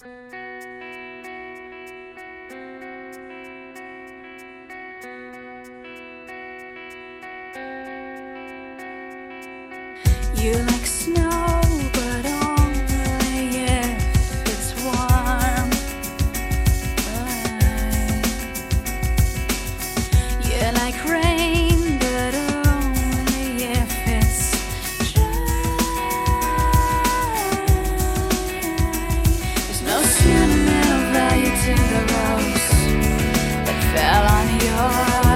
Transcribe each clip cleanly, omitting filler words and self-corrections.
You like snow, but only if it's warm. You like rain, but only if it's dry. There's no sentimental value to the rose that fell on your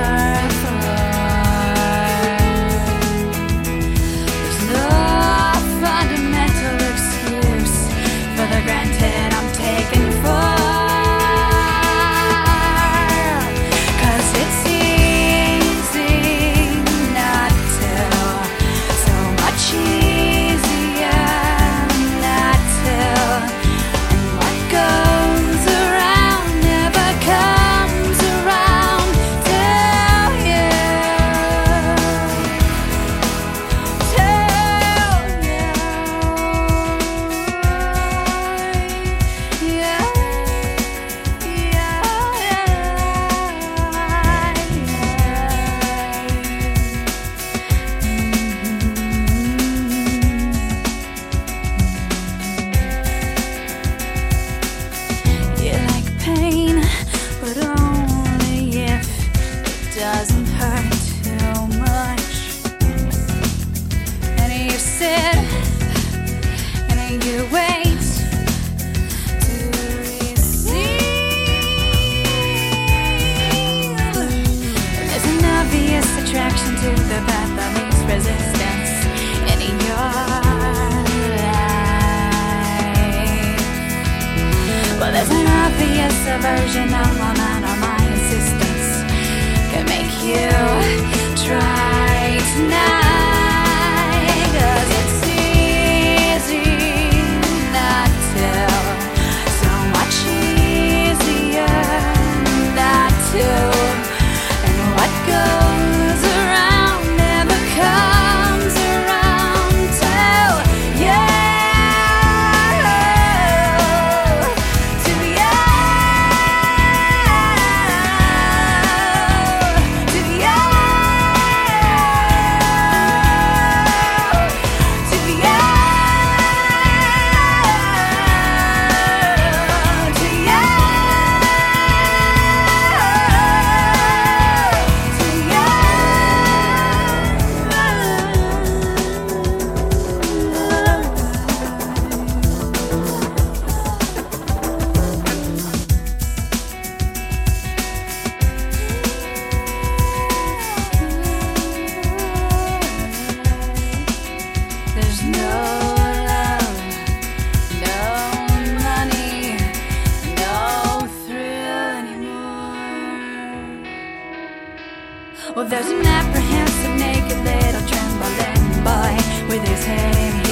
granted I'm taken for, 'cause it's easy not to, so much easier not to, and what goes around never comes around till you. But only if it doesn't hurt too much. And you sit and you wait to receive. There's an obvious attraction to the path that least resistance in your life. Well, there's an obvious aversion of my mind or my insistence can make you try tonight, 'cause it's easy not to, so much easier not to, and what goes around never comes around till you. Well, there's an apprehensive, naked little trembling boy with his head in